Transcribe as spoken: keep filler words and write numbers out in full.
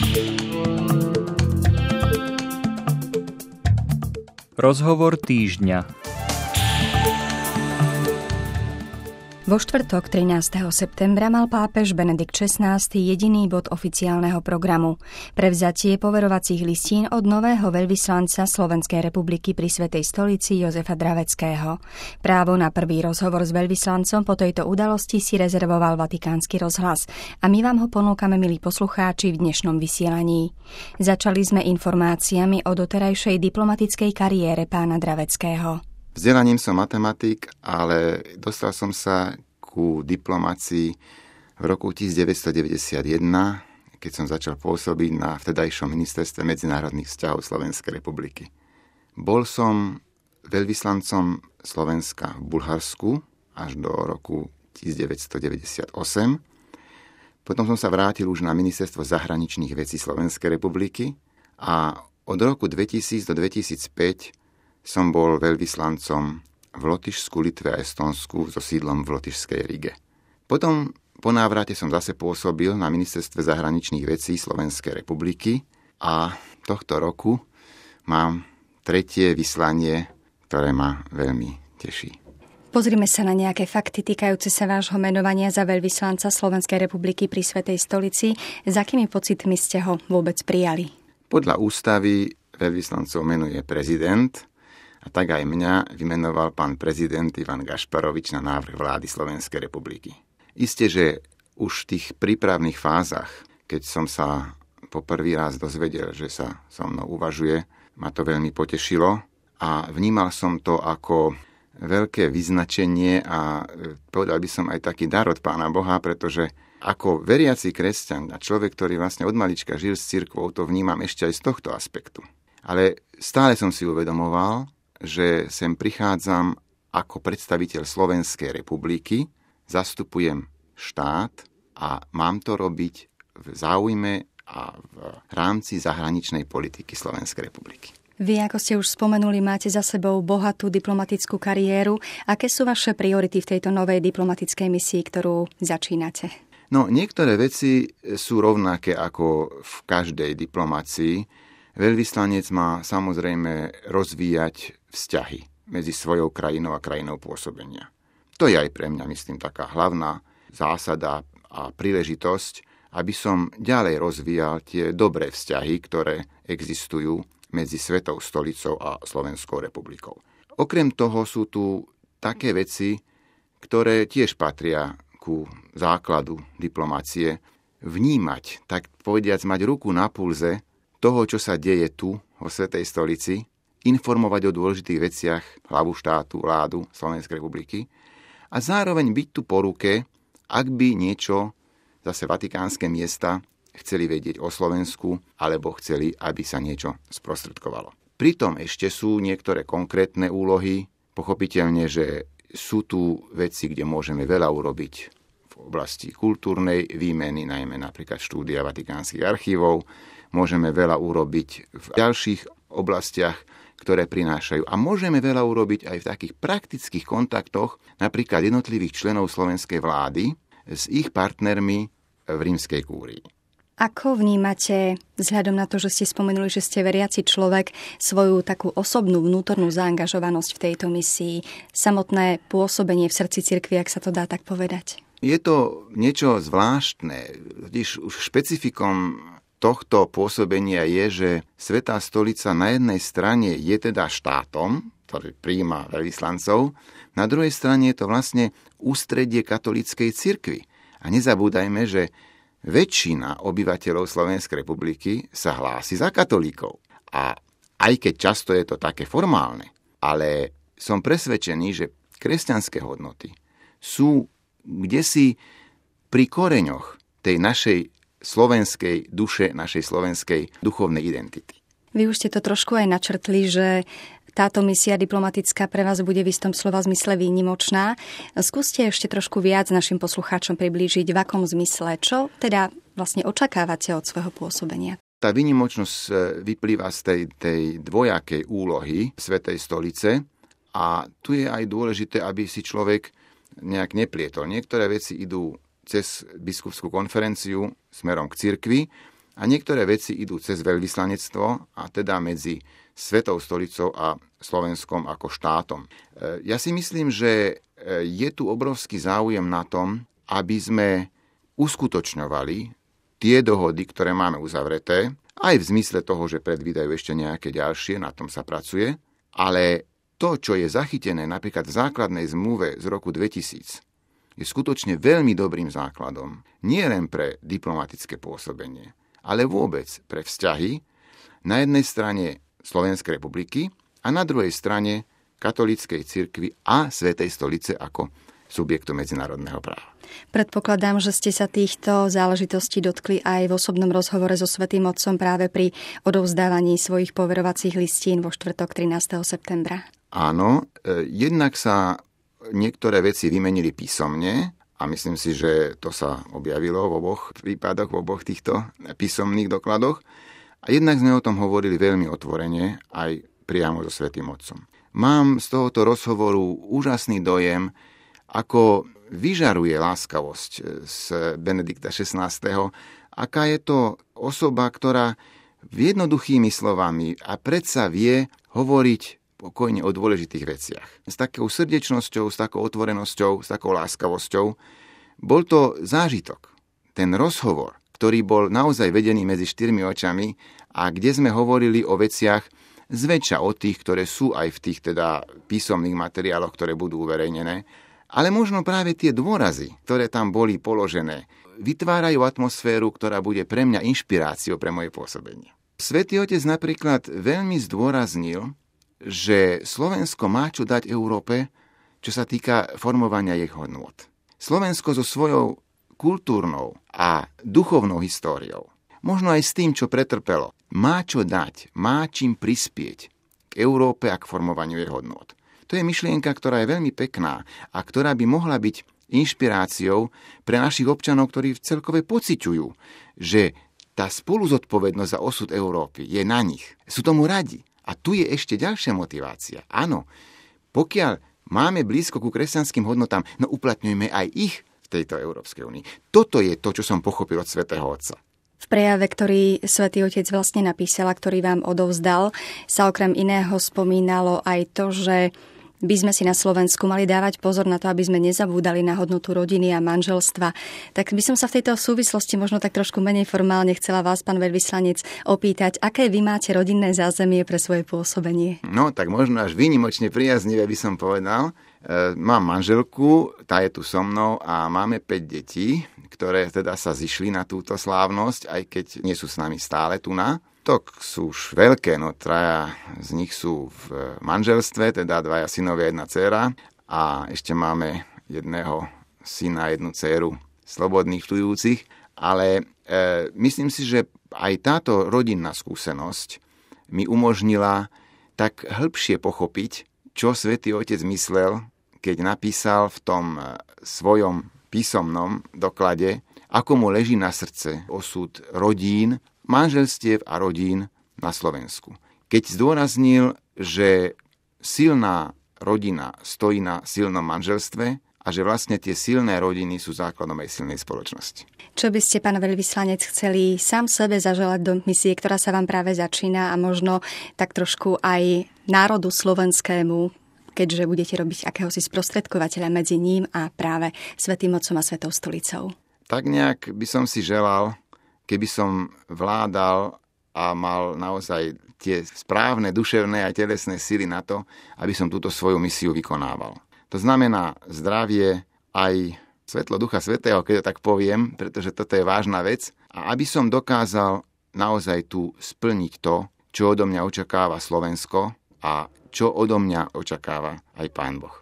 Rozhovor týždňa. Vo štvrtok trinásteho septembra mal pápež Benedikt šestnásty jediný bod oficiálneho programu. Prevzatie poverovacích listín od nového veľvyslanca Slovenskej republiky pri Svätej stolici Jozefa Draveckého. Právo na prvý rozhovor s veľvyslancom po tejto udalosti si rezervoval Vatikánsky rozhlas a my vám ho ponúkame, milí poslucháči, v dnešnom vysielaní. Začali sme informáciami o doterajšej diplomatickej kariére pána Draveckého. Vzdelaním som matematik, ale dostal som sa ku diplomácii v roku devätnásťstodeväťdesiatjeden, keď som začal pôsobiť na vtedajšom ministerstve medzinárodných vzťahov Slovenskej republiky. Bol som veľvyslancom Slovenska v Bulharsku až do roku devätnásťstodeväťdesiatosem. Potom som sa vrátil už na ministerstvo zahraničných vecí Slovenskej republiky a od roku dvetisíc do dvetisícpäť som bol veľvyslancom v Lotyšsku, Litve a Estonsku so sídlom v lotyšskej Rige. Potom po návrate som zase pôsobil na ministerstve zahraničných vecí Slovenskej republiky a tohto roku mám tretie vyslanie, ktoré ma veľmi teší. Pozrime sa na nejaké fakty týkajúce sa vášho menovania za veľvyslanca Slovenskej republiky pri Svätej stolici. S akými pocitmi ste ho vôbec prijali? Podľa ústavy veľvyslancov menuje prezident, a tak aj mňa vymenoval pán prezident Ivan Gašparovič na návrh vlády Slovenskej republiky. Isté, že už v tých prípravných fázach, keď som sa po prvý raz dozvedel, že sa so mnou uvažuje, ma to veľmi potešilo a vnímal som to ako veľké vyznačenie a povedal by som aj taký dar od Pána Boha, pretože ako veriaci kresťan a človek, ktorý vlastne od malička žil s cirkvou, to vnímam ešte aj z tohto aspektu. Ale stále som si uvedomoval, že sem prichádzam ako predstaviteľ Slovenskej republiky, zastupujem štát a mám to robiť v záujme a v rámci zahraničnej politiky Slovenskej republiky. Vy, ako ste už spomenuli, máte za sebou bohatú diplomatickú kariéru. Aké sú vaše priority v tejto novej diplomatickej misii, ktorú začínate? No, niektoré veci sú rovnaké ako v každej diplomácii. Veľvyslanec má samozrejme rozvíjať vzťahy medzi svojou krajinou a krajinou pôsobenia. To je aj pre mňa, myslím, taká hlavná zásada a príležitosť, aby som ďalej rozvíjal tie dobré vzťahy, ktoré existujú medzi Svätou stolicou a Slovenskou republikou. Okrem toho sú tu také veci, ktoré tiež patria ku základu diplomácie, vnímať, tak povediac mať ruku na pulze toho, čo sa deje tu vo Svätej stolici, informovať o dôležitých veciach hlavu štátu, vládu Slovenskej republiky a zároveň byť tu po ruke, ak by niečo, zase vatikánske miesta, chceli vedieť o Slovensku alebo chceli, aby sa niečo sprostredkovalo. Pritom ešte sú niektoré konkrétne úlohy. Pochopiteľne, že sú tu veci, kde môžeme veľa urobiť v oblasti kultúrnej výmeny, najmä napríklad štúdia vatikánskych archívov. Môžeme veľa urobiť v ďalších oblastiach, ktoré prinášajú. A môžeme veľa urobiť aj v takých praktických kontaktoch, napríklad jednotlivých členov slovenskej vlády s ich partnermi v rímskej kúrii. Ako vnímate, vzhľadom na to, že ste spomenuli, že ste veriaci človek, svoju takú osobnú vnútornú zaangažovanosť v tejto misii, samotné pôsobenie v srdci cirkvi, ak sa to dá tak povedať? Je to niečo zvláštne. Totiž už špecifikom tohto pôsobenia je, že Svätá stolica na jednej strane je teda štátom, ktorý prijíma veľvyslancov, na druhej strane je to vlastne ústredie katolíckej cirkvi. A nezabúdajme, že väčšina obyvateľov Slovenskej republiky sa hlási za katolíkov. A aj keď často je to také formálne, ale som presvedčený, že kresťanské hodnoty sú kdesi pri koreňoch tej našej slovenskej duše, našej slovenskej duchovnej identity. Vy už ste to trošku aj načrtli, že táto misia diplomatická pre vás bude v istom slova zmysle výnimočná. Skúste ešte trošku viac našim poslucháčom priblížiť, v akom zmysle, čo teda vlastne očakávate od svojho pôsobenia. Tá výnimočnosť vyplýva z tej, tej dvojakej úlohy Svätej stolice a tu je aj dôležité, aby si človek nejak neplietol. Niektoré veci idú cez biskupskú konferenciu smerom k cirkvi a niektoré veci idú cez veľvyslanectvo a teda medzi Svetou stolicou a Slovenskom ako štátom. Ja si myslím, že je tu obrovský záujem na tom, aby sme uskutočňovali tie dohody, ktoré máme uzavreté, aj v zmysle toho, že predvídajú ešte nejaké ďalšie, na tom sa pracuje, ale to, čo je zachytené napríklad v základnej zmluve z roku dvetisíc, je skutočne veľmi dobrým základom, nie len pre diplomatické pôsobenie, ale vôbec pre vzťahy na jednej strane Slovenskej republiky a na druhej strane katolíckej cirkvi a Svätej stolice ako subjektu medzinárodného práva. Predpokladám, že ste sa týchto záležitostí dotkli aj v osobnom rozhovore so Svätým Otcom práve pri odovzdávaní svojich poverovacích listín vo štvrtok trinásteho septembra. Áno, jednak sa niektoré veci vymenili písomne a myslím si, že to sa objavilo v oboch prípadoch, v oboch týchto písomných dokladoch. A jednak sme o tom hovorili veľmi otvorene aj priamo so Svätým Otcom. Mám z tohoto rozhovoru úžasný dojem, ako vyžaruje láskavosť z Benedikta šestnásteho, aká je to osoba, ktorá jednoduchými slovami a predsa vie hovoriť pokojne o dôležitých veciach. S takou srdečnosťou, s takou otvorenosťou, s takou láskavosťou. Bol to zážitok. Ten rozhovor, ktorý bol naozaj vedený medzi štyrmi očami a kde sme hovorili o veciach zväčša o tých, ktoré sú aj v tých teda písomných materiáloch, ktoré budú uverejnené, ale možno práve tie dôrazy, ktoré tam boli položené, vytvárajú atmosféru, ktorá bude pre mňa inšpiráciou pre moje pôsobenie. Svätý Otec napríklad veľmi zdôraznil, že Slovensko má čo dať Európe, čo sa týka formovania jej hodnôt. Slovensko so svojou kultúrnou a duchovnou históriou, možno aj s tým, čo pretrpelo, má čo dať, má čím prispieť k Európe a k formovaniu jej hodnôt. To je myšlienka, ktorá je veľmi pekná a ktorá by mohla byť inšpiráciou pre našich občanov, ktorí celkové pociťujú, že tá spoluzodpovednosť za osud Európy je na nich. Sú tomu radi. A tu je ešte ďalšia motivácia. Áno, pokiaľ máme blízko ku kresťanským hodnotám, no uplatňujme aj ich v tejto Európskej únii. Toto je to, čo som pochopil od Svätého Otca. V prejave, ktorý Svätý Otec vlastne napísal a ktorý vám odovzdal, sa okrem iného spomínalo aj to, že by sme si na Slovensku mali dávať pozor na to, aby sme nezabúdali na hodnotu rodiny a manželstva. Tak by som sa v tejto súvislosti možno tak trošku menej formálne chcela vás, pán veľvyslanec, opýtať, aké vy máte rodinné zázemie pre svoje pôsobenie? No, tak možno až výnimočne priaznivé by som povedal. E, mám manželku, tá je tu so mnou a máme päť detí, ktoré teda sa zišli na túto slávnosť, aj keď nie sú s nami stále tu na. To sú už veľké, no traja z nich sú v manželstve, teda dvaja synovia, jedna dcéra a ešte máme jedného syna, jednu dcéru slobodných študujúcich, ale e, myslím si, že aj táto rodinná skúsenosť mi umožnila tak hĺbšie pochopiť, čo Svätý Otec myslel, keď napísal v tom svojom písomnom doklade, ako mu leží na srdce osud rodín, manželstiev a rodín na Slovensku. Keď zdôraznil, že silná rodina stojí na silnom manželstve a že vlastne tie silné rodiny sú základom aj silnej spoločnosti. Čo by ste, pán veľvyslanec, chceli sám sebe zaželať do misie, ktorá sa vám práve začína a možno tak trošku aj národu slovenskému, keďže budete robiť akéhosi sprostredkovateľa medzi ním a práve Svätým Otcom a Svätou stolicou? Tak nejak by som si želal, keby som vládal a mal naozaj tie správne duševné a telesné sily na to, aby som túto svoju misiu vykonával. To znamená zdravie, aj svetlo Ducha Svätého, keď to tak poviem, pretože toto je vážna vec, a aby som dokázal naozaj tu splniť to, čo odo mňa očakáva Slovensko a čo odo mňa očakáva aj Pán Boh.